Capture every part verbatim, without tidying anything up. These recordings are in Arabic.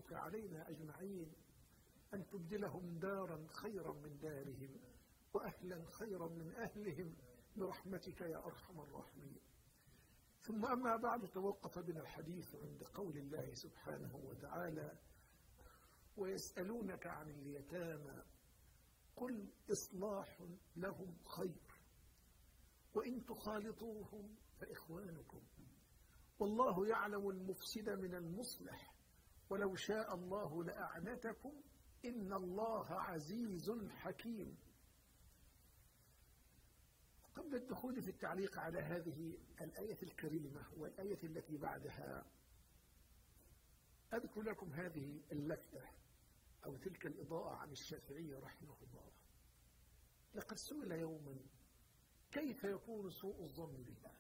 نسألك علينا أجمعين أن تبدلهم دارا خيرا من دارهم وأهلا خيرا من أهلهم برحمتك يا أرحم الراحمين. ثم أما بعد، توقف بنا الحديث عند قول الله سبحانه وتعالى: ويسألونك عن اليتامى قل إصلاح لهم خير وإن تخالطوهم فإخوانكم والله يعلم المفسد من المصلح ولو شاء الله لأعنتكم إن الله عزيز حكيم. قبل الدخول في التعليق على هذه الآية الكريمة والآية التي بعدها، أذكر لكم هذه اللفتة أو تلك الإضاءة عن الشافعي رحمه الله. لقد سئل يوما: كيف يكون سوء الظن بالله؟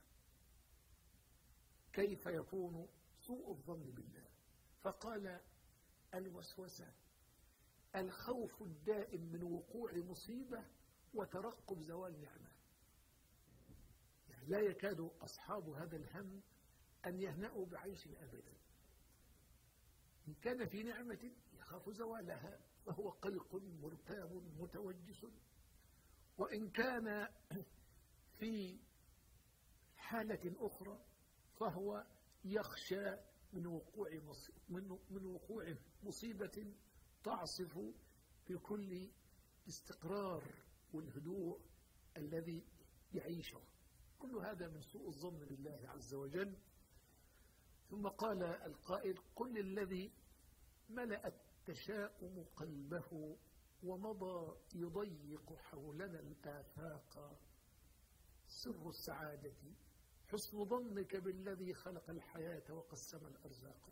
كيف يكون سوء الظن بالله؟ فقال: الوسوسة، الخوف الدائم من وقوع مصيبة وترقب زوال نعمة. يعني لا يكاد أصحاب هذا الهم أن يهنأوا بعيش أبدا. إن كان في نعمة يخاف زوالها فهو قلق مرتاب متوجس، وإن كان في حالة أخرى فهو يخشى من وقوع من من وقوع مصيبة تعصف بكل استقرار والهدوء الذي يعيشه. كل هذا من سوء الظن بالله عز وجل. ثم قال القائل: قل الذي ملأ التشاؤم قلبه ومضى يضيق حولنا الآفاق سر السعادة حسن ظنك بالذي خلق الحياة وقسم الأرزاق.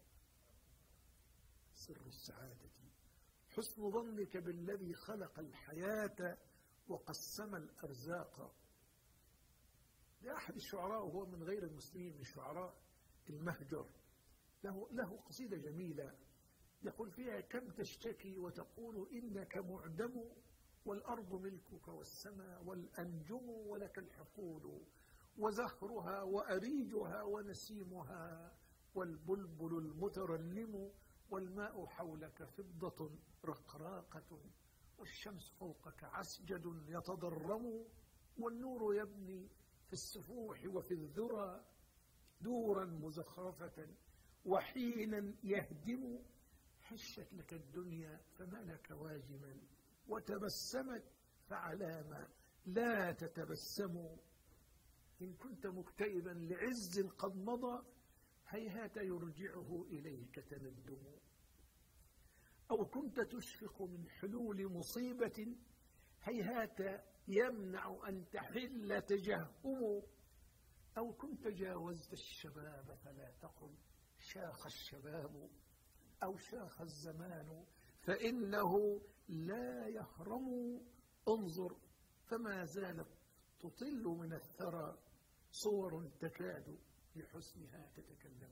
سر السعادة حسن ظنك بالذي خلق الحياة وقسم الأرزاق. لأحد الشعراء وهو من غير المسلمين من شعراء المهجر له, له قصيدة جميلة يقول فيها: كم تشتكي وتقول إنك معدم والأرض ملكك والسماء والأنجم ولك الحقول وزهرها وأريجها ونسيمها والبلبل المترنم والماء حولك فضة رقراقة والشمس فوقك عسجد يتضرم والنور يبني في السفوح وفي الذرى دورا مزخرفة وحينا يهدم. حشت لك الدنيا فما لك واجما وتبسمت فعلام لا تتبسم. إن كنت مكتئبا لعز قد مضى هيهات يرجعه إليك تندم. أو كنت تشفق من حلول مصيبة هيهات يمنع أن تحل تجهم. أو كنت جاوزت الشباب فلا تقل شاخ الشباب أو شاخ الزمان فإنه لا يهرم. انظر فما زالت تطل من الثرى صور تكاد لحسنها تتكلم.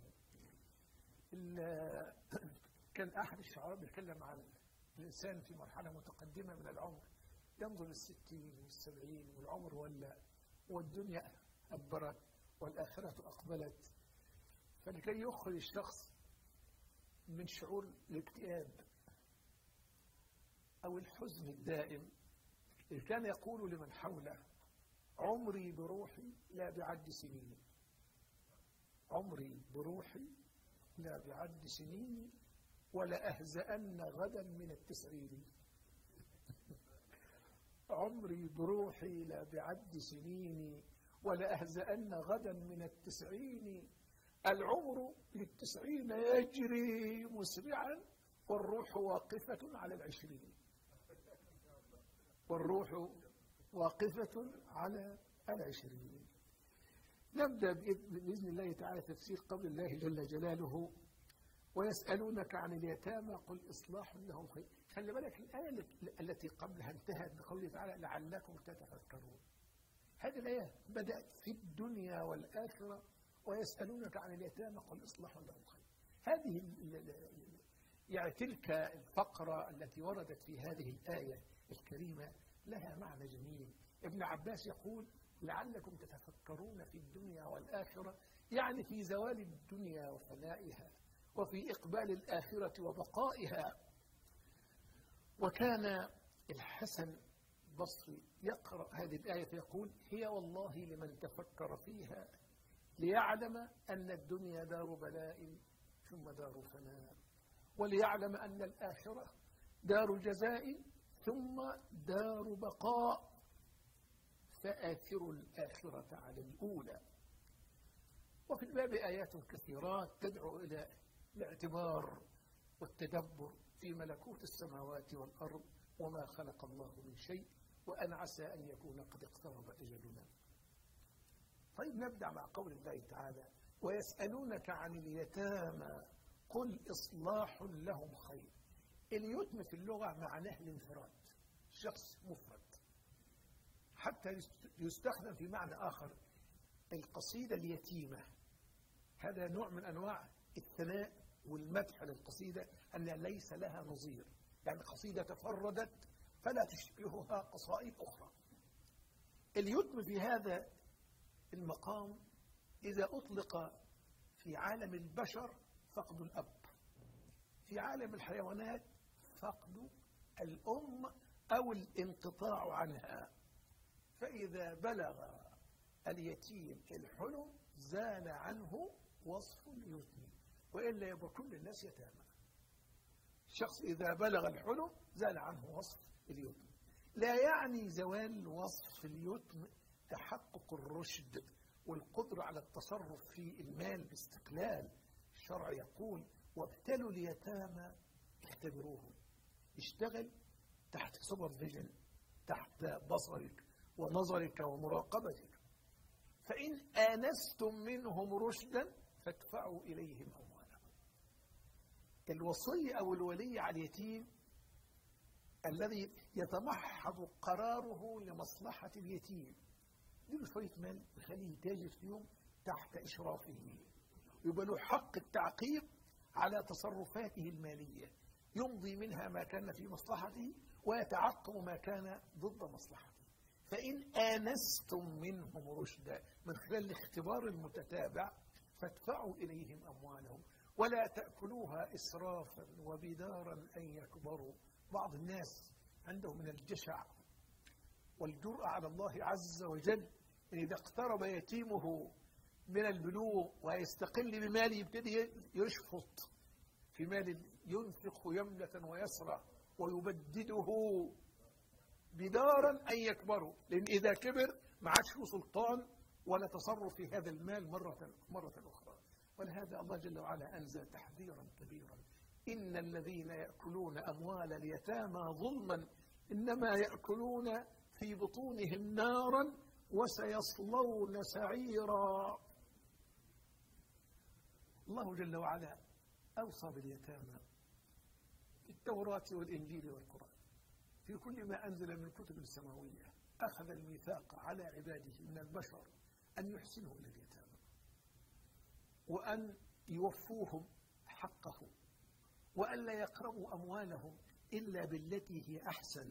كان أحد الشعراء بيتكلم عن الإنسان في مرحلة متقدمة من العمر، ينظر للستين والسبعين والعمر ولا والدنيا أدبرت والآخرة أقبلت، فلكي يخرج الشخص من شعور الاكتئاب أو الحزن الدائم كان يقول لمن حوله: عمري بروحي لا بعد سنيني، عمري بروحي لا بعد سنيني ولا أهزأن غدا من التسعين. عمري بروحي لا بعد سنيني ولا أهزأن غدا من التسعين. العمر للتسعين يجري مسرعا والروح واقفة على العشرين. والروح واقفة على العشرين. نبدأ بإذن الله تعالى تفسير قول الله جل جلاله: ويسألونك عن اليتامى قل إصلاح لهم خير. خلي بالك الآية التي قبلها انتهت بقوله تعالى: لعلكم تتفكرون. هذه الآية بدأت في الدنيا والآخرة: ويسألونك عن اليتامى قل إصلاح لهم خير. هذه يعني تلك الفقرة التي وردت في هذه الآية الكريمة لها معنى جميل. ابن عباس يقول: لعلكم تتفكرون في الدنيا والآخرة، يعني في زوال الدنيا وفنائها وفي إقبال الآخرة وبقائها. وكان الحسن البصري يقرأ هذه الآية فيقول: هي والله لمن تفكر فيها ليعلم أن الدنيا دار بلاء ثم دار فناء، وليعلم أن الآخرة دار جزاء ثم دار بقاء، فآثروا الآخرة على الأولى. وفي الباب آيات كثيرات تدعو إلى الاعتبار والتدبر في ملكوت السماوات والأرض وما خلق الله من شيء، وأن عسى أن يكون قد اقترب أجلنا. طيب نبدأ مع قول الله تعالى: ويسألونك عن اليتامى قل إصلاح لهم خير. اليتم في اللغة معناه الانفراد، شخص مفرد، حتى يستخدم في معنى آخر القصيدة اليتيمة. هذا نوع من أنواع الثناء والمدح للقصيدة، أن ليس لها نظير، يعني قصيدة تفردت فلا تشبهها قصائد أخرى. اليتم في هذا المقام إذا أطلق في عالم البشر فقد الأب، في عالم الحيوانات فقد الأم أو الانقطاع عنها. فإذا بلغ اليتيم الحلم زال عنه وصف اليتم، وإلا يبقى كل الناس يتامى. الشخص إذا بلغ الحلم زال عنه وصف اليتم. لا يعني زوال وصف اليتم تحقق الرشد والقدرة على التصرف في المال باستقلال. الشرع يقول: وابتلوا اليتامى اختبروهم. اشتغل تحت سوبرفيجن، تحت بصرك ونظرك ومراقبتك. فإن آنستم منهم رشدا فادفعوا إليهم أموالهم. الوصي أو الولي على اليتيم الذي يتمحض قراره لمصلحة اليتيم، له شوية مال يخليه يتاجر فيهم تحت إشرافه، يبقى له حق التعقيب على تصرفاته المالية، يمضي منها ما كان في مصلحته ويتعقب ما كان ضد مصلحته. فإن آنستم منهم رشدا، من خلال الاختبار المتتابع، فادفعوا إليهم أموالهم ولا تأكلوها إسرافا وبدارا أن يكبروا. بعض الناس عنده من الجشع والجرأة على الله عز وجل، إن إذا اقترب يتيمه من البلوغ ويستقل بماله يبتدي يشفط في مال، ينفق يمنة ويسرى ويبدده بدارا أن يكبروا، لأن إذا كبر ما عادش له سلطان ولا تصرف في هذا المال مرة مرة أخرى. ولهذا الله جل وعلا أنزل تحذيرا كبيرا: إن الذين يأكلون أموال اليتامى ظلما إنما يأكلون في بطونهم نارا وسيصلون سعيرا. الله جل وعلا أوصى باليتامى في التوراة والإنجيل والقرآن، في كل ما أنزل من الكتب السماوية. أخذ الميثاق على عباده من البشر أن يحسنوا إلى اليتامى وأن يوفوهم حقهم، وأن لا يقربوا أموالهم إلا بالتي هي أحسن.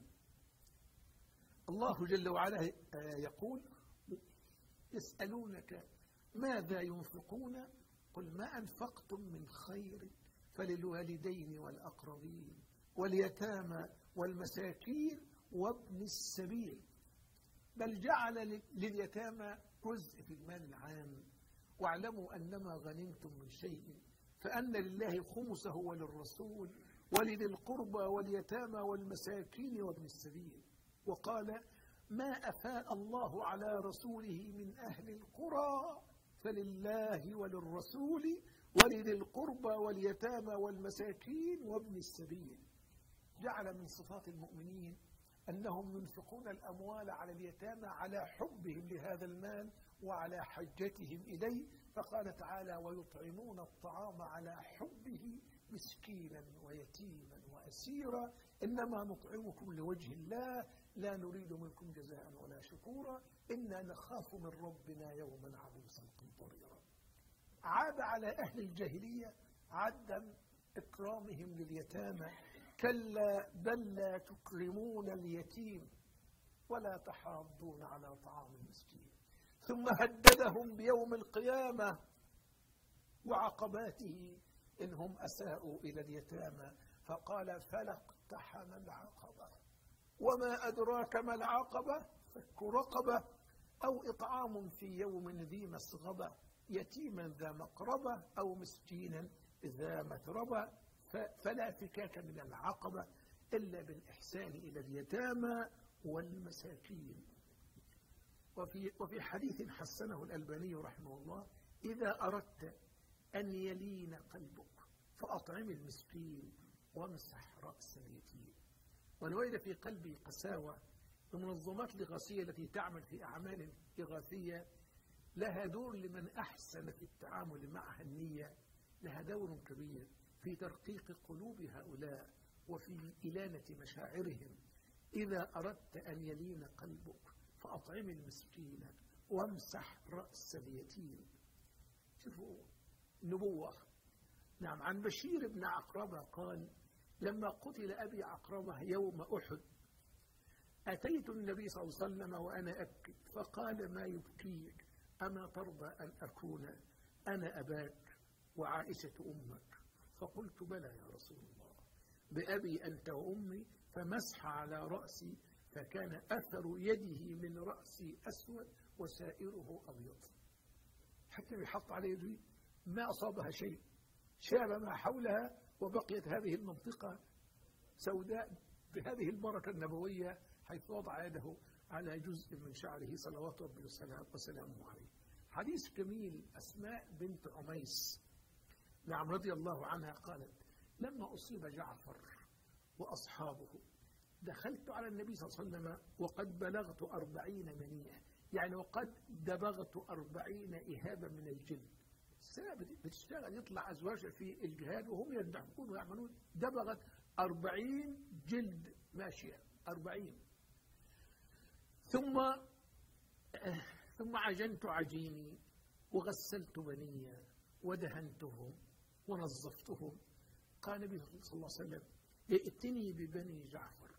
الله جل وعلا يقول: يسألونك ماذا ينفقون قل ما أنفقتم من خير فللوالدين والأقربين واليتامى والمساكين وابن السبيل. بل جعل لليتامى جزء في المال العام. واعلموا أنما غنمتم من شيء فأن لله خمسه وللرسول ولذي القربى واليتامى والمساكين وابن السبيل. وقال: ما أفاء الله على رسوله من أهل القرى فلله وللرسول ولذي القربى واليتامى والمساكين وابن السبيل. جعل من صفات المؤمنين أنهم ينفقون الأموال على اليتامى على حبهم لهذا المال وعلى حجتهم إليه. فقال تعالى: ويطعمون الطعام على حبه مسكينا ويتيما وأسيرا إنما نطعمكم لوجه الله لا نريد منكم جزاء ولا شكورا إنا نخاف من ربنا يوما عبوسا قمطريرا. عاد على أهل الجاهلية عدم إكرامهم لليتامى: كلا بل لا تكرمون اليتيم ولا تحاضون على طعام المسكين. ثم هددهم بيوم القيامة وعقباته إنهم أساءوا إلى اليتامى، فقال فلا اقتحم العقبة. وما أدراك ما العقبة؟ فك رقبة أو إطعام في يوم ذي مسغبة، يتيما ذا مقربة أو مسكينا ذا متربة. فلا فكاك من العقبة إلا بالإحسان إلى اليتامى والمساكين. وفي, وفي حديث حسنه الألباني رحمه الله: إذا أردت أن يلين قلبك فأطعم المسكين وامسح رأس اليتيم. ولوجد في قلبي قساوة، المنظمات الإغاثية التي تعمل في أعمال إغاثية لها دور لمن أحسن في التعامل معها النية، لها دور كبير في ترقيق قلوب هؤلاء وفي إلانة مشاعرهم. إذا أردت أن يلين قلبك فأطعم المسكين وامسح رأس اليتيم. شوفوا نبوة. نعم، عن بشير بن عقربة قال: لما قتل أبي عقربة يوم أحد أتيت النبي صلى الله عليه وسلم وأنا أبكي، فقال: ما يبكيك؟ أما ترضى أن أكون أنا أباك وعائشة أمك؟ فقلت: بلى يا رسول الله، بأبي أنت وأمي. فمسح على رأسي فكان أثر يده من رأسي أسود وسائره أبيض. حتى يحط على يده ما أصابها شيء، شاب ما حولها وبقيت هذه المنطقة سوداء بهذه البركة النبوية، حيث وضع يده على جزء من شعره صلوات ربي وسلامه عليه. حديث جميل. أسماء بنت عميس نعم رضي الله عنها قالت: لما أصيب جعفر وأصحابه دخلت على النبي صلى الله عليه وسلم وقد بلغت أربعين منية، يعني وقد دبغت أربعين إهابا من الجلد. السنة بتشتغل، يطلع أزواجها في الجهاد وهم يذبحون ويعملون، دبغت أربعين جلد ماشية، أربعين. ثم ثم عجنت عجيني وغسلت بنية ودهنتهم ونظفتهم. قال النبي صلى الله عليه وسلم: ائتني ببني جعفر،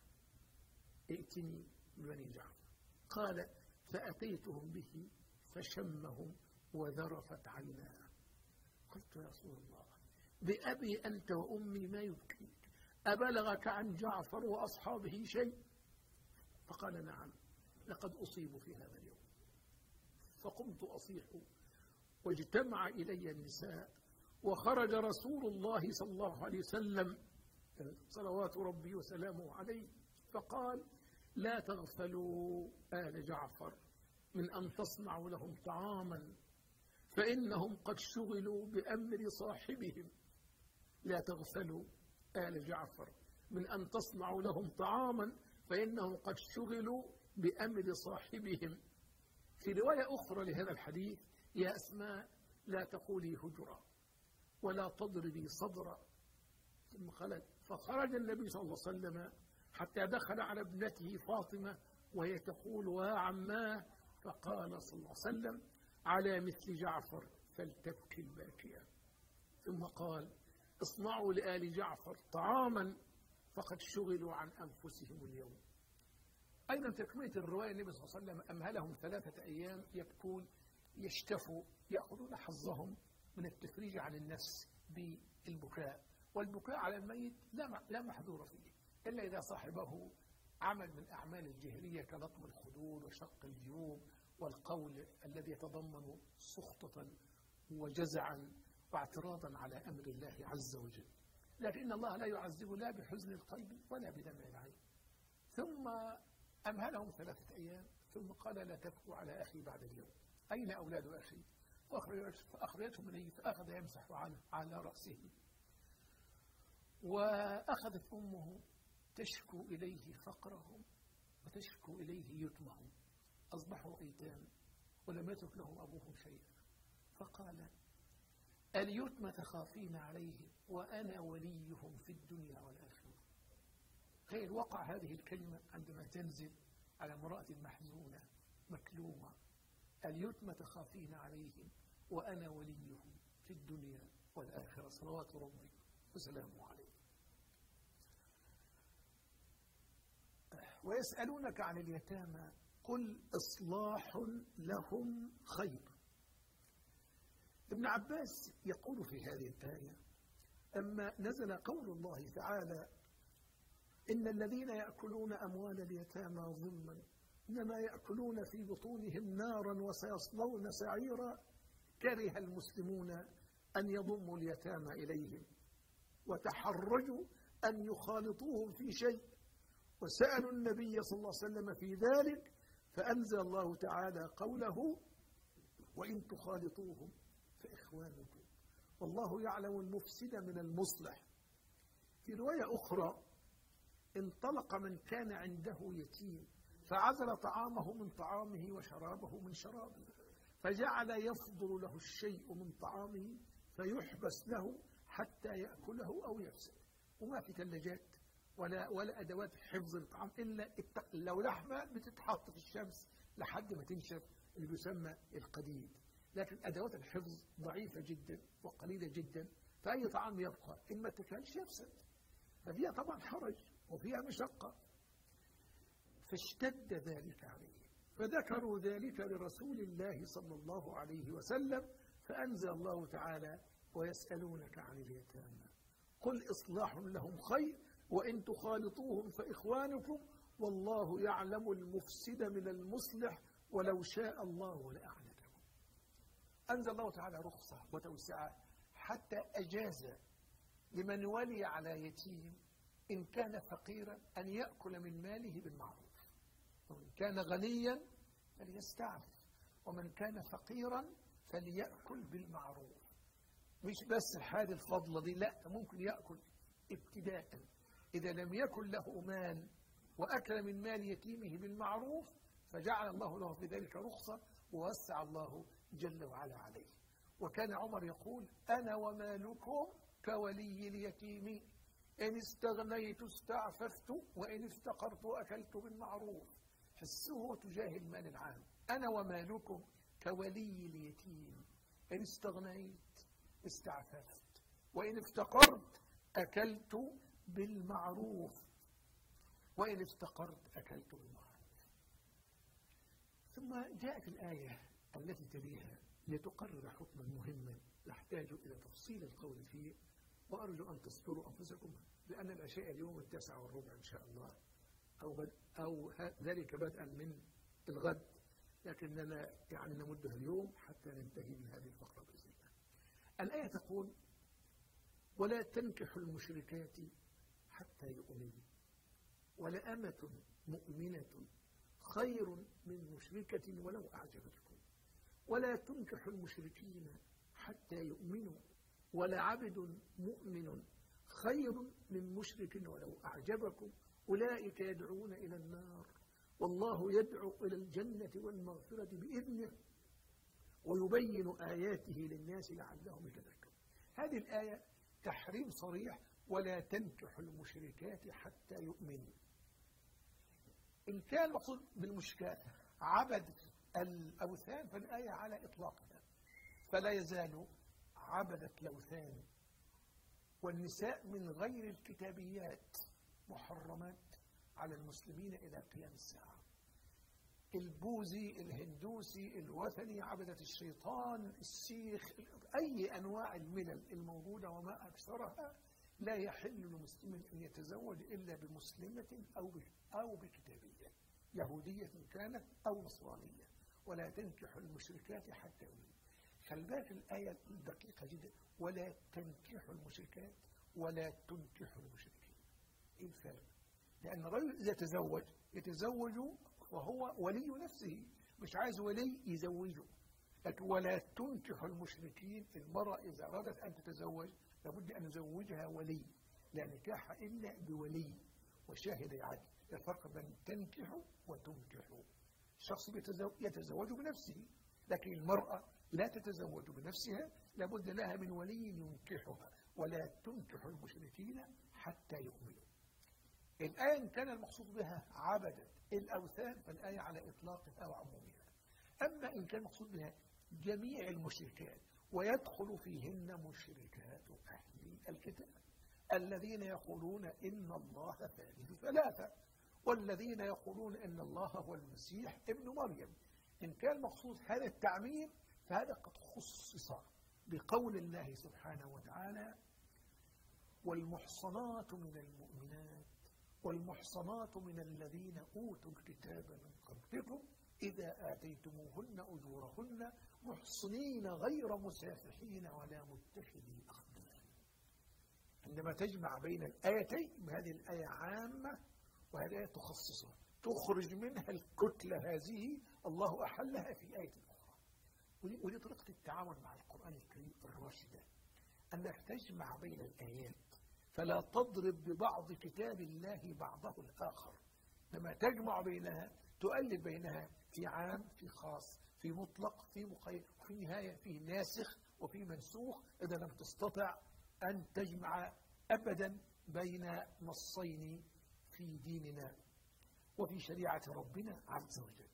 ائتني ببني جعفر. قال: فأتيتهم به فشمهم وذرفت عيناه. قلت: يا رسول الله، بأبي أنت وأمي ما يبكيك؟ أبلغك عن جعفر وأصحابه شيء؟ فقال: نعم، لقد أصيبوا في هذا اليوم. فقمت أصيح واجتمع إلي النساء، وخرج رسول الله صلى الله عليه وسلم صلوات ربي وسلامه عليه فقال: لا تغفلوا آل جعفر من أن تصنعوا لهم طعاما فإنهم قد شغلوا بأمر صاحبهم. لا تغفلوا آل جعفر من أن تصنعوا لهم طعاما فإنهم قد شغلوا بأمر صاحبهم. في رواية أخرى لهذا الحديث: يا أسماء لا تقولي هجرا ولا تضربي صدرا. ثم خلت، فخرج النبي صلى الله عليه وسلم حتى دخل على ابنته فاطمة وهي تقول: ويا عماه. فقال صلى الله عليه وسلم: على مثل جعفر فلتبكي الباكية. ثم قال: اصنعوا لآل جعفر طعاما فقد شغلوا عن أنفسهم اليوم. أيضا تكملة الرواية: النبي صلى الله عليه وسلم أمهلهم ثلاثة أيام يبكون يشتفوا، يأخذون حظهم من التفريج عن النفس بالبكاء. والبكاء على الميت لا محذور فيه إلا إذا صاحبه عمل من أعمال الجهرية كلطم الخدود وشق الجيوب والقول الذي يتضمن سخطة وجزعا واعتراضا على أمر الله عز وجل. لكن الله لا يعذب لا بحزن القلب ولا بدمع العين. ثم أمهلهم ثلاثة أيام ثم قال: لا تبكوا على أخي بعد اليوم. أين أولاد أخي؟ فأخرجتهم إليه فأخذ يمسح على رأسه. وأخذت أمه تشكو إليه فقرهم وتشكو إليه يتمهم، أصبحوا أيتام ولم يترك لهم أبوهم شيئا. فقال: اليتم تخافين عليهم وأنا وليهم في الدنيا والآخرة. خير وقع هذه الكلمة عندما تنزل على امرأة محزونة مكلومة: اليتم تخافين عليهم وأنا وليهم في الدنيا والآخرة، صلوات ربي وسلامه عليه. ويسألونك عن اليتامى قل إصلاح لهم خير. ابن عباس يقول في هذه الآية: أما نزل قول الله تعالى إن الذين يأكلون أموال اليتامى ظلما إنما يأكلون في بطونهم نارا وسيصلون سعيرا، كره المسلمون أن يضموا اليتامى إليهم وتحرجوا أن يخالطوهم في شيء، وسألوا النبي صلى الله عليه وسلم في ذلك، فأنزل الله تعالى قوله وإن تخالطوهم فإخوانكم والله يعلم المفسد من المصلح. في رواية أخرى انطلق من كان عنده يتيم فعزل طعامه من طعامه وشرابه من شرابه، فجعل يفضل له الشيء من طعامه فيحبس له حتى يأكله أو يفسد، وما في ثلاجات ولا ولا أدوات حفظ الطعام إلا لو لحمة بتتحط في الشمس لحد ما تنشف اللي بيسمى القديد، لكن أدوات الحفظ ضعيفة جدا وقليلة جدا، فأي طعام يبقى إن ما تكلش يفسد، ففيها طبعا حرج وفيها مشقة. فاشتد ذلك عليه فذكروا ذلك لرسول الله صلى الله عليه وسلم، فأنزل الله تعالى ويسألونك عن اليتامى قل إصلاح لهم خير وإن تخالطوهم فإخوانكم والله يعلم المفسد من المصلح ولو شاء الله لأعنتكم. أنزل الله تعالى رخصة وتوسعة حتى أجاز لمن ولي على يتيم إن كان فقيرا أن يأكل من ماله بالمعروف، ومن كان غنيا فليستعفف، ومن كان فقيرا فليأكل بالمعروف. مش بس الحاجة الفضلة دي، لا، ممكن يأكل ابتداء إذا لم يكن له مال وأكل من مال يتيمه بالمعروف، فجعل الله له في ذلك رخصة ووسع الله جل وعلا عليه. وكان عمر يقول أنا ومالكم كولي اليتيم إن استغنيت استعففت وإن افتقرت أكلت بالمعروف. حسه تجاه المال العام، أنا ومالكم كولي اليتيم إن استغنيت استعففت وإن افتقرت أكلت بالمعروف وإن افتقرت أكلت بالمعروف. ثم جاءت الآية التي تليها لتقرر حكما مهما يحتاج إلى تفصيل القول فيه، وأرجو أن تصبروا أنفسكم لأن العشاء اليوم التاسعة والربع إن شاء الله، أو بد أو ذلك بدءا من الغد، لكننا يعني نمدها اليوم حتى ننتهي من هذه الفقرة بإذن الله. الآية تقول ولا تنكحوا المشركات حتى يؤمنوا ولأمة مؤمنة خير من مشركة ولو أعجبتكم ولا تنكحوا المشركين حتى يؤمنوا ولعبد مؤمن خير من مشرك ولو أعجبكم أولئك يدعون إلى النار والله يدعو إلى الجنة والمغفرة بإذنه ويبين آياته للناس لعلهم يتذكرون. هذه الآية تحريم صريح ولا تنكحوا المشركات حتى يؤمنوا. إن كان المقصود بالمشركات عبد الأوثان فالآية على إطلاقها، فلا يزال عبدة الأوثان والنساء من غير الكتابيات محرمات على المسلمين إلى قيام الساعة. البوذي، الهندوسي، الوثني، عبدة الشيطان، السيخ، أي أنواع الملل الموجودة وما أكثرها، لا يحل لمسلم أن يتزوج إلا بمسلمة أو أو بكتابية يهودية كانت أو نصرانية. ولا تنكحوا المشركات حتى يؤمنوا. خلي بالك الآية دقيقة جدا، ولا تنكحوا المشركات ولا تنكحوا المشركين. إيه الفرق؟ لأن الرجل إذا تزوج يتزوج وهو ولي نفسه، مش عايز ولي يزوجه. لكن ولا تنكحوا المشركين، المرأة إذا أرادت أن تتزوج لابد أن يزوجها ولي، لا نكاح إلا بولي وشاهد عدل. الفرق بين تنكح وتنكح. الشخص يتزوج بنفسه، لكن المرأة لا تتزوج بنفسها، لابد لها من ولي ينكحها. ولا تنكح المشركين حتى يؤمنوا. الآية إن كان المقصود بها عبدة الأوثان فالآية على إطلاقها وعمومها. أما إن كان المقصود بها جميع المشركات ويدخل فيهن مشركات أهل الكتاب الذين يقولون إن الله ثالث ثلاثة والذين يقولون إن الله هو المسيح ابن مريم، إن كان مقصود هذا التعميم فهذا قد خصص بقول الله سبحانه وتعالى والمحصنات من المؤمنات والمحصنات من الذين أوتوا الكتاب من قبلكم إذا آتيتموهن أجورهن محصنين غير مسافحين ولا متخذي أخدان. عندما تجمع بين الآيتين، هذه الآية عامة وهذه الآية تخصصها، تخرج منها الكتلة هذه الله أحلها في آية أخرى. ودي طريقة التعامل مع القرآن الكريم الراشدة، أنك تجمع بين الآيات فلا تضرب ببعض كتاب الله بعضه الآخر، لما تجمع بينها تؤلف بينها في عام في خاص في مطلق في مقيد في النهاية في ناسخ وفي منسوخ، إذا لم تستطع أن تجمع أبدا بين نصين في ديننا وفي شريعة ربنا عز وجل.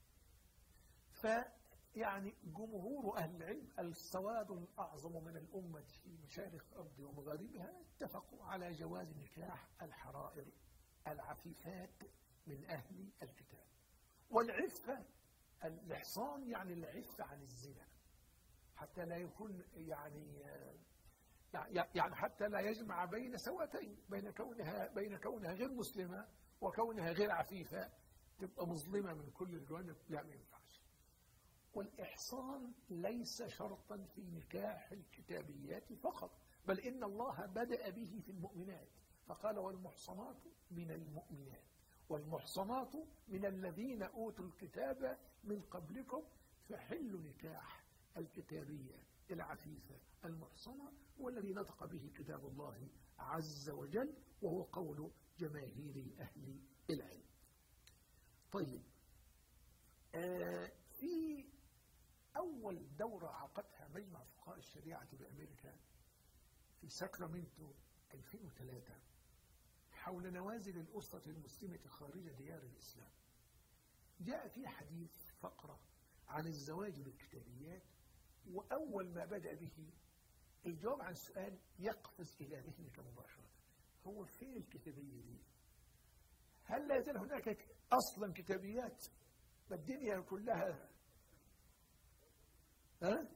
فيعني جمهور أهل العلم السواد الأعظم من الأمة في مشارق الأرض ومغاربها اتفقوا على جواز نكاح الحرائر العفيفات من أهل الكتاب. والعفة الإحصان يعني العفة عن الزنا، حتى لا يكون يعني يعني حتى لا يجمع بين سواتين، بين كونها بين كونها غير مسلمة وكونها غير عفيفة، تبقى مظلمة من كل الجوانب، لا ما ينفعش. والإحصان ليس شرطا في نكاح الكتابيات فقط، بل إن الله بدأ به في المؤمنات فقال والمحصنات من المؤمنات والمحصنات من الذين أوتوا الكتاب من قبلكم فحل نكاح الكتابية العفيفة المحصنة والذي نطق به كتاب الله عز وجل، وهو قول جماهير أهل العلم. طيب، آه في أول دورة عقدها مجمع فقهاء الشريعة بأمريكا في ساكرامنتو ألفين وثلاثة حول نوازل الأسرة المسلمة خارج ديار الإسلام، جاء في حديث فقرة عن الزواج بالكتابيات، وأول ما بدأ به الجواب عن سؤال يقفز إلى ذهنك مباشرة: هو فين الكتابية دي؟ هل لا يزال هناك أصلا كتابيات؟ الدنيا كلها ها؟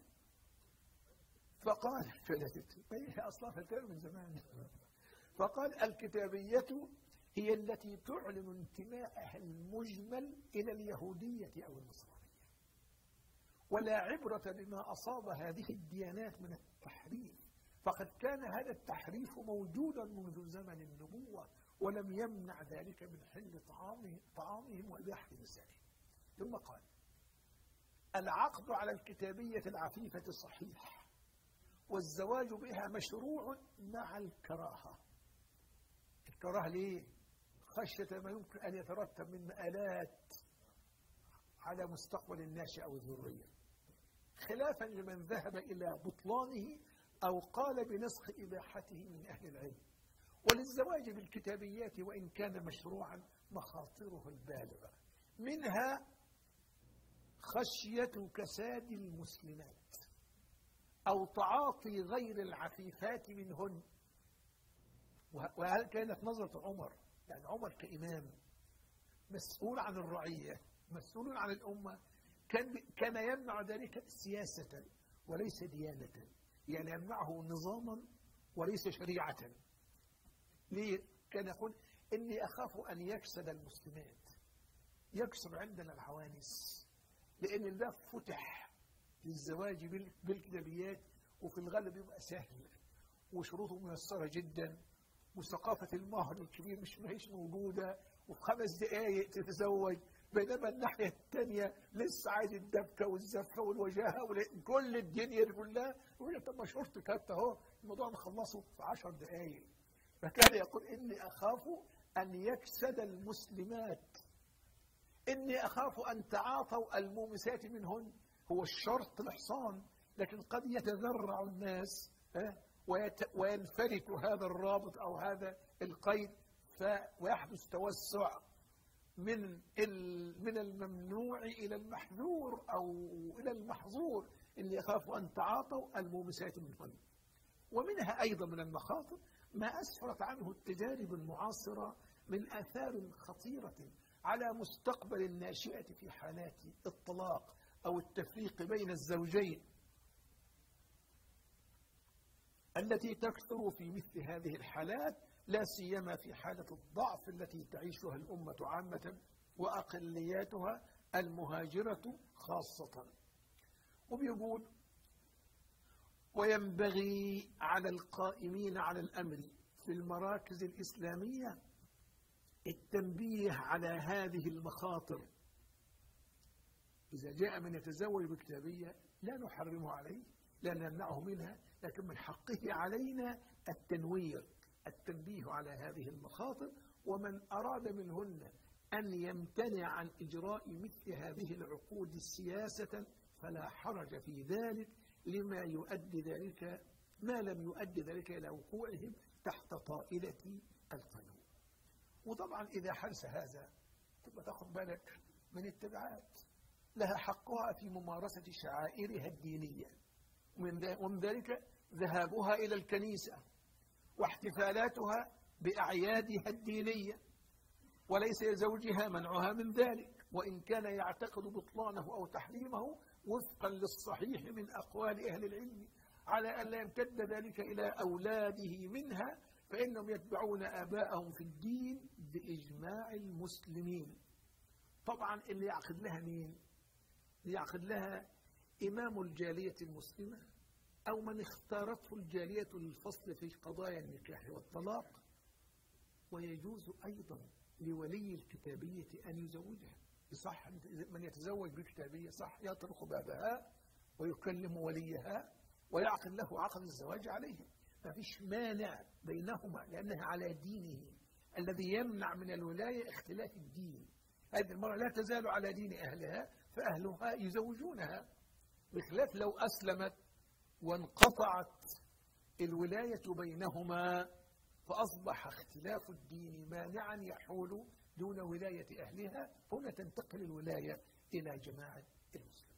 فقال هي أصلا فتاة من زمان. فقال الكتابية هي التي تعلن انتماءها المجمل إلى اليهودية أو النصرانية، ولا عبرة بما أصاب هذه الديانات من التحريف، فقد كان هذا التحريف موجودا منذ زمن النبوة ولم يمنع ذلك من حل طعامهم, طعامهم وإباحة نسائهم. ثم قال العقد على الكتابية العفيفة صحيح، والزواج بها مشروع مع الكراهة. الكراهة ليه؟ خشية ما يمكن أن يترتب من مآلات على مستقبل الناشئ أو الذرية، خلافا لمن ذهب إلى بطلانه أو قال بنسخ إباحته من أهل العلم. وللزواج بالكتابيات وإن كان مشروعا مخاطره البالغة، منها خشية كساد المسلمات أو تعاطي غير العفيفات منهن. وهل كانت نظرة عمر، يعني عمر كإمام مسؤول عن الرعية مسؤول عن الأمة، كان كان يمنع ذلك سياسة وليس ديانة، يعني يمنعه نظاما وليس شريعة. ليه؟ كان يقول إني أخاف أن يكسد المسلمات، يكسر عندنا العوانس، لأن الباب فتح للزواج بالكتابيات وفي الغالب يبقى سهل وشروطه ميسرة جدا، وثقافة المهر الكبير مش ماهيش موجودة، وفي خمس دقايق تتزوج، بينما الناحية الثانية لسه عايز الدبكة والزفة والوجاهة وكل الدنيا دي كلها، يقول لك طب ما شرط كارت اهو الموضوع نخلصه في عشر دقايق. فكان يقول إني أخاف أن يكسد المسلمات، إني أخاف أن تعاطوا المومسات منهن. هو الشرط الإحصان، لكن قد يتذرع الناس وينفلت هذا الرابط أو هذا القيد ويحدث توسع من من الممنوع إلى المحذور أو إلى المحظور، اللي يخاف أن تعاطوا المومسات منهن. ومنها أيضا من المخاطر ما أسفرت عنه التجارب المعاصرة من آثار خطيرة على مستقبل الناشئة في حالات الطلاق أو التفريق بين الزوجين. التي تكثر في مثل هذه الحالات، لا سيما في حالة الضعف التي تعيشها الأمة عامة وأقلياتها المهاجرة خاصة. وبيقول: وينبغي على القائمين على الأمر في المراكز الإسلامية التنبيه على هذه المخاطر. إذا جاء من يتزوج بكتابية لا نحرمه عليه، لا نمنعه منها، لكن من حقه علينا التنوير، التنبيه على هذه المخاطر. ومن أراد منهن أن يمتنع عن إجراء مثل هذه العقود سياسة فلا حرج في ذلك، لما يؤدي ذلك ما لم يؤدي ذلك إلى وقوعهم تحت طائلة القانون. وطبعا إذا حدث هذا تبقى تاخد بالك من التبعات. لها حقها في ممارسة شعائرها الدينية، ومن ذلك ذهابها إلى الكنيسة واحتفالاتها بأعيادها الدينية، وليس لزوجها منعها من ذلك، وإن كان يعتقد بطلانه أو تحريمه وفقا للصحيح من أقوال أهل العلم، على أن لا يمتد ذلك إلى أولاده منها، فإنهم يتبعون آباءهم في الدين بإجماع المسلمين. طبعا اللي يعقد لها مين؟ يعقد لها إمام الجالية المسلمة أو من اختارته الجالية للفصل في قضايا النكاح والطلاق. ويجوز أيضا لولي الكتابية أن يزوجها. صح، من يتزوج بكتابية صح يطرق بابها ويكلم وليها ويعقد له عقد الزواج عليها، ما فيش مانع بينهما، لأنها على دينه الذي يمنع من الولاية اختلاف الدين. هذه المرأة لا تزال على دين أهلها، فأهلها يزوجونها، بخلاف لو أسلمت وانقطعت الولاية بينهما فأصبح اختلاف الدين مانعا يحول دون ولاية أهلها، هنا تنتقل الولاية إلى جماعة المسلمين.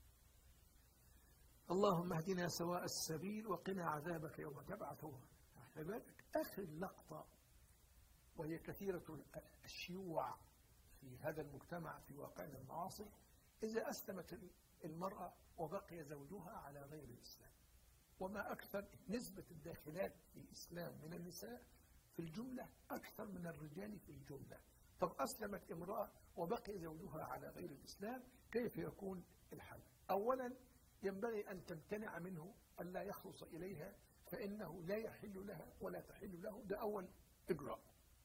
اللهم اهدنا سواء السبيل وقنا عذابك يوم تبعثون. عبادك آخر لقطة، وهي كثيرة الشيوع في هذا المجتمع في واقعنا المعاصر: إذا أسلمت المرأة وبقي زوجها على غير الإسلام. وما أكثر نسبة الداخلات في الإسلام من النساء في الجملة أكثر من الرجال في الجملة. طب أسلمت امرأة وبقي زوجها على غير الإسلام، كيف يكون الحل؟ أولا ينبغي أن تمتنع منه، أن لا يخلص إليها، فإنه لا يحل لها ولا تحل له. ده أول إجراء.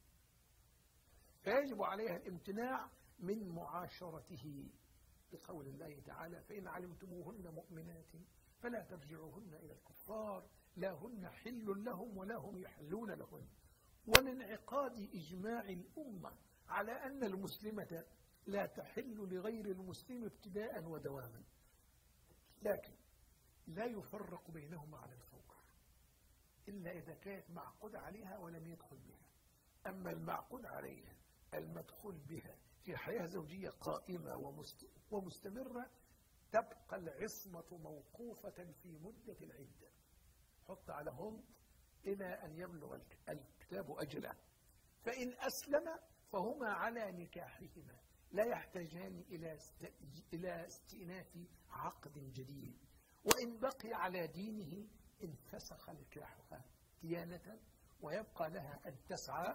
فيجب عليها الامتناع من معاشرته، بقول الله تعالى: فإن علمتموهن مؤمنات فلا ترجعوهن إلى الكفار لا هن حل لهم ولا هم يحلون لهن. ومنعقاد إجماع الأمة على أن المسلمة لا تحل لغير المسلم ابتداء ودواما، لكن لا يفرق بينهما على الفور إلا إذا كانت معقود عليها ولم يدخل بها. أما المعقود عليها المدخول بها في حياة زوجية قائمة ومستمرة، تبقى العصمة موقوفة في مدة العدة، حط على هم إلى أن يبلغ الكتاب أجله. فإن أسلم فهما على نكاحهما، لا يحتاجان إلى إلى استئناف عقد جديد. وإن بقي على دينه انفسخ نكاحها ديانة، ويبقى لها أن تسعى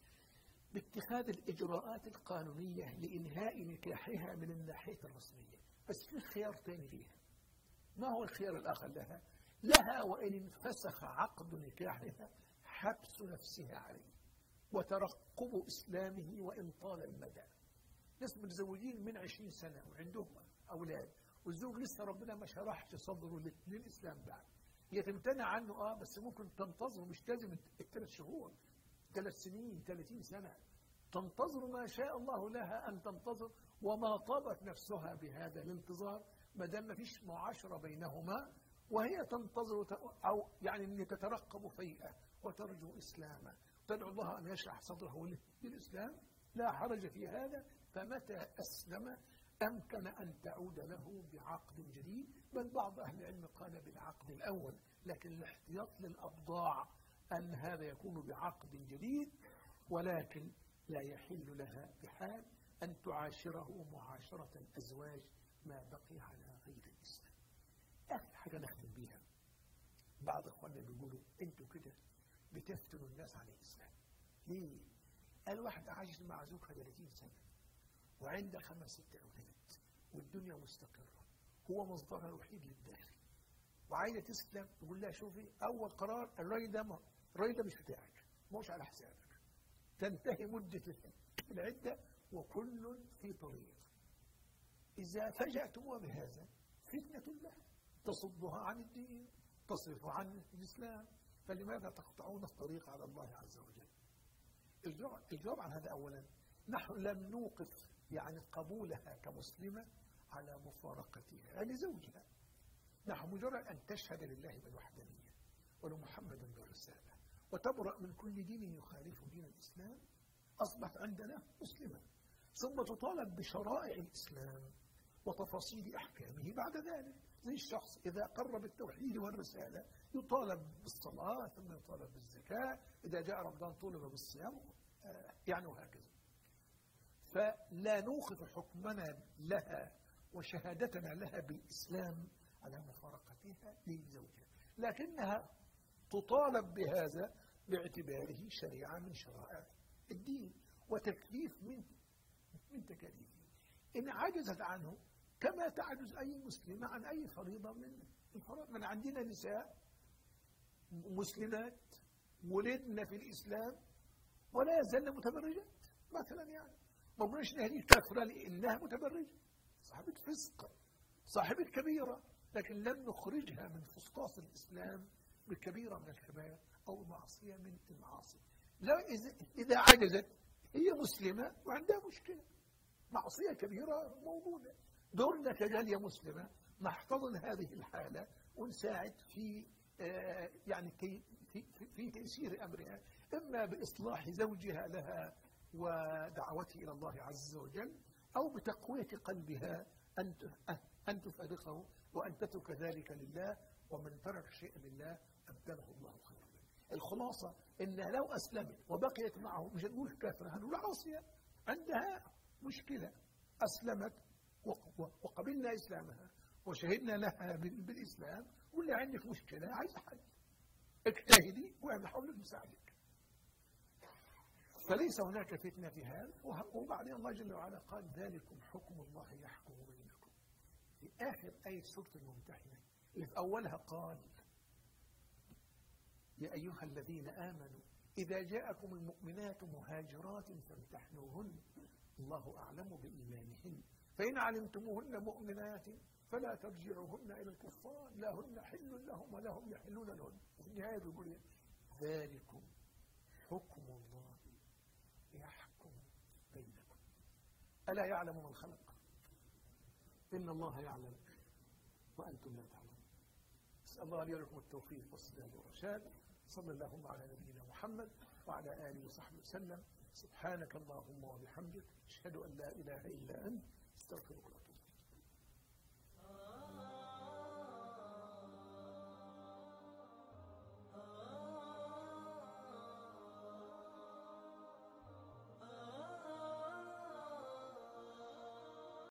باتخاذ الإجراءات القانونية لإنهاء نكاحها من الناحية الرسمية. بس في خيار ثاني لها. ما هو الخيار الآخر لها؟ لها وإن انفسخ عقد نكاحها حبس نفسها عليه وترقب إسلامه وإن طال المدى. ناس متزوجين من عشرين سنة وعندهم أولاد، والزوج لسه ربنا ما شرحش صدره للإسلام بعد، هي تمتنع عنه اه بس ممكن تنتظر، مش لازم الثلاث شهور، ثلاث سنين، ثلاثين سنة، تنتظر ما شاء الله لها أن تنتظر، وما طابت نفسها بهذا الانتظار ما دام ما فيش معاشرة بينهما، وهي تنتظر أو يعني أن تترقب فيئة وترجو إسلاما، تدعو الله أن يشرح صدره للإسلام، لا حرج في هذا. فمتى أسلم أمكن أن تعود له بعقد جديد، بل بعض أهل العلم قال بالعقد الأول، لكن الاحتياط للأبضاع أن هذا يكون بعقد جديد، ولكن لا يحل لها بحال أن تعاشره معاشرة الأزواج ما بقي على غير الإسلام. آخر حاجة نختم بيها، بعض اخواننا بيقولوا انتوا كده بتفتنوا الناس عن الاسلام. ليه؟ قال واحد عايش مع زوجها ثلاثين سنه وعنده خمس ست اولاد والدنيا مستقره، هو مصدرها الوحيد للدخل وعايزه تسلم، تقول لها شوفي اول قرار الراجل ده الراجل ده مش بتاعك، مش على حسابك، تنتهي مده العده وكل في طريق. اذا فاجأتموها بهذا فتنه لها تصدها عن الدين، تصرفها عن الاسلام، فلماذا تقطعون الطريق على الله عز وجل؟ الجواب عن هذا اولا، نحن لم نوقف يعني قبولها كمسلمه على مفارقتها يعني زوجها. نحن مجرد ان تشهد لله بالوحدانيه ولمحمد بالرساله وتبرأ من كل دين يخالف دين الاسلام، اصبحت عندنا مسلمه، ثم تطالب بشرائع الاسلام وتفاصيل احكامه بعد ذلك. زي الشخص اذا قر بالتوحيد والرساله يطالب بالصلاه ثم يطالب بالزكاه، اذا جاء رمضان طولب بالصيام، يعني وهكذا. فلا نوقف حكمنا لها وشهادتنا لها بالاسلام على مفارقتها لزوجها، لكنها تطالب بهذا باعتباره شريعه من شرائع الدين وتكليف من من تكاليفه. ان عجزت عنه كما تعجز اي مسلمه عن اي فريضه من الفرائض. من عندنا نساء مسلمات ولدنا في الاسلام ولا يزالن متبرجات مثلا، يعني ما قلناش ان هذه كافره لانها متبرجه، صاحبه فسق، صاحبه كبيره، لكن لم نخرجها من فسطاط الاسلام بكبيره من الكبائر او معصيه من المعاصي. لا، اذا عجزت هي مسلمه وعندها مشكله، معصيه كبيره موجوده، دورنا كجاليه مسلمه نحتضن هذه الحاله ونساعد في آه يعني في في, في تيسير امرها، اما باصلاح زوجها لها ودعوته الى الله عز وجل، او بتقويه قلبها ان ان تفارقه وان تترك ذلك لله، ومن ترك شيئا لله ابدله الله خيرا منه. الخلاصه ان لو اسلمت وبقيت معه مش هنقول كافره، هنقول عاصيه، عندها مشكله، اسلمت وقبلنا اسلامها وشهدنا لها بالاسلام، واللي عندك مشكله عايزه حل، اجتهدي واحنا حاولنا نساعدك. فليس هناك فتنه في هذا. وبعدين الله جل وعلا قال ذلكم حكم الله يحكم بينكم. في اخر ايه سوره الممتحنه اللي في اولها قال يا ايها الذين امنوا اذا جاءكم المؤمنات مهاجرات فامتحنوهن الله اعلم بايمانهن فان علمتموهن مؤمنات فلا ترجعوهن الى الكفار لا هن حل لهم ولا هم يحلون لهن. وفي النهايه بيقول ذلكم حكم الله يحكم بينكم الا يعلم من خلق ان الله يعلم وانتم لا تعلمون. اسال الله لي ولكم التوفيق والسداد والرشاد. صلى اللهم على نبينا محمد وعلى اله وصحبه وسلم. سبحانك اللهم وبحمدك اشهد ان لا اله الا انت استغفرك.